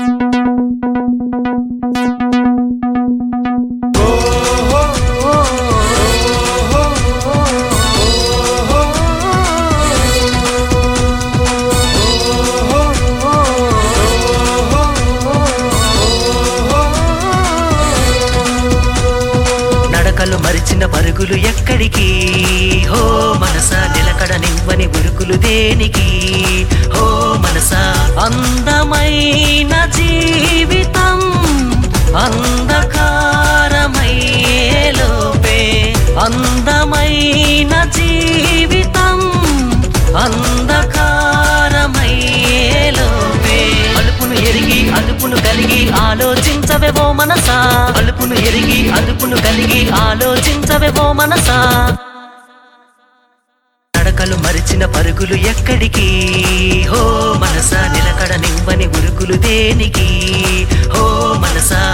నడకలు మరిచిన పరుగులు ఎక్కడికి హో మనసా నిలకడనివ్వని ఉరుకులు దేనికి హో మనసా అందమైన జీవితం అంధకారమయ్యేలోపే అందమైన జీవితం అంధకారమయ్యేలోపే అలుపును ఎరిగి అదుపును కలిగి ఆలోచించవేవో మనసా అలుపును ఎరిగి అదుపును కలిగి ఆలోచించవేవో మనసా నడకలు మరిచిన పరుగులు ఎక్కడికి హో మనసా నిలకడనివ్వని ఉరుకులు దేనికి హో మనసా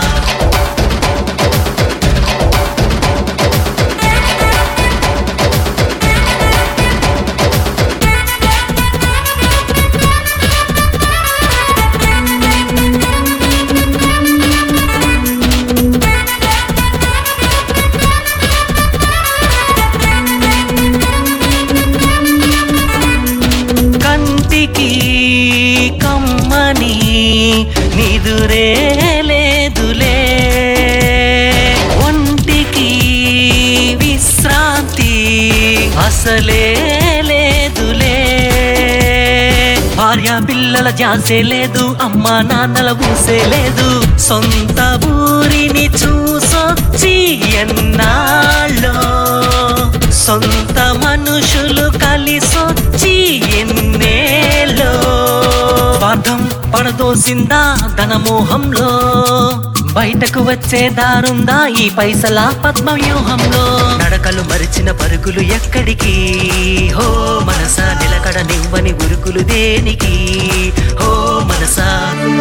కమ్మని నిదురే లేదులే ఒంటికి విశ్రాంతి అసలే లేదులే భార్య పిల్లల జాసే లేదు అమ్మా నాన్నల ఊసే లేదు సొంత ఊరిని చూసొచ్చి ఎన్నాళ్ళో సొంత మనుషులు కలిసొచ్చి ఎన్నేళ్ళో స్వార్థం పడదోసిందా ధనమోహంలో బయటకు వచ్చే దారుందా ఈ పైసల పద్మవ్యూహంలో నడకలు మరిచిన పరుగులు ఎక్కడికి హో మనసా నిలకడనివ్వని ఉరుకులు దేనికి హో మనసా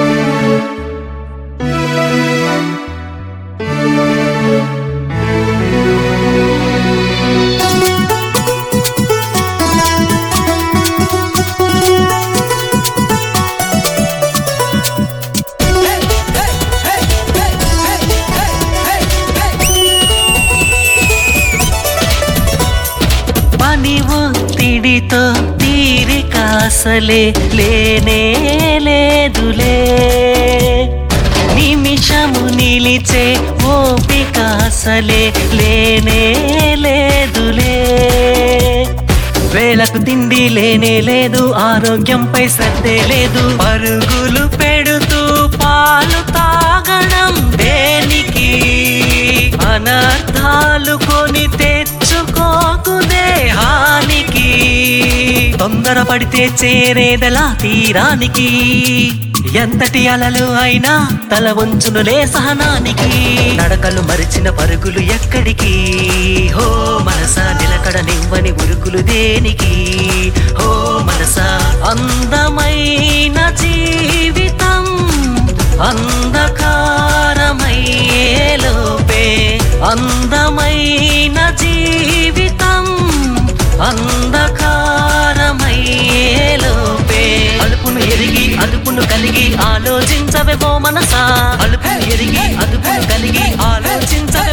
ఒత్తిడితో తీరికాసలే లేనే లేదులే నిమిషము నిలిచే ఓపికాసలే లేనే లేదులే వేలకు తిండి లేనే లేదు ఆరోగ్యంపై శ్రద్ధే లేదు పరుగులు పెడుతూ పాలు తాగడం దేనికి అనర్థాలు కొని తెచ్చుకోకు దేహానికి తొందరపడితే చేరేదలా తీరానికి ఎంతటి అలలు అయినా తల వంచునులే సహనానికి నడకలు మరిచిన పరుగులు ఎక్కడికి హో మనసా నిలకడనివ్వని ఉరుకులు దేనికి హో మనసా అందమైన జీవితం అంధకారమయ్యేలోపే అందమైన జీవితం అంధకారమయ్యేలోపే అలుపును ఎరిగి అదుపును కలిగి ఆలోచించవేవో మనసా అలుపును ఎరిగి అదుపును కలిగి ఆలోచించ